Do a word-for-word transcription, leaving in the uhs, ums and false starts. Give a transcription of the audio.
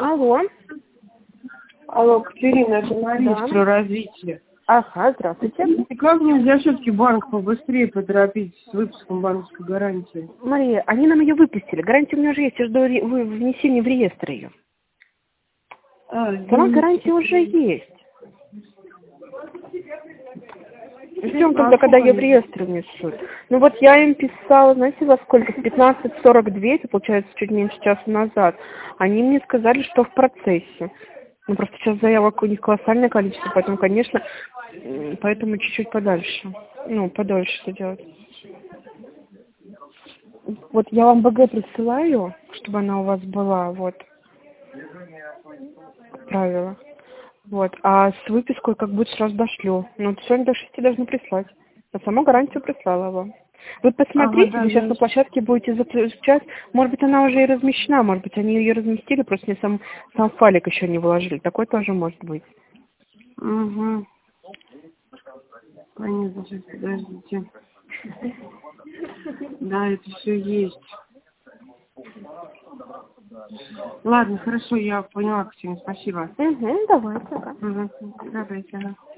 Алло. Алло, Катерина, это Мария, Да. про развитие. Ага, здравствуйте. И как нельзя все-таки банк побыстрее поторопить с выпуском банковской гарантии? Мария, они нам ее выпустили. Гарантия у меня уже есть, я жду ре- вы- внесения в реестр ее. А, Сама извините. гарантия уже есть. Ждем А тогда, когда сколько ее в они? реестр внесут. Ну вот я им писала, знаете, во сколько? В пятнадцать сорок два, это получается чуть меньше часа назад. Они мне сказали, что в процессе. Ну просто сейчас заявок у них колоссальное количество, поэтому, конечно, м, поэтому чуть-чуть подальше. Ну, подольше это делать. Вот я вам БГ присылаю, чтобы она у вас была, вот, правила. Вот, а с выпиской как будет сразу дошлю. Ну, вот сегодня до шести должны прислать. А саму гарантию прислала вам. Вы Ага, посмотрите, да, вы сейчас я... на площадке будете заключать. Может быть, она уже и размещена, может быть, они ее разместили, просто не сам, сам файлик еще не вложили. Такой тоже может быть. Угу. Понятно, сейчас, подождите. Да, это все есть. Ладно, хорошо, я поняла, Катерина, спасибо. Угу, давайте. Угу. Давайте, ага.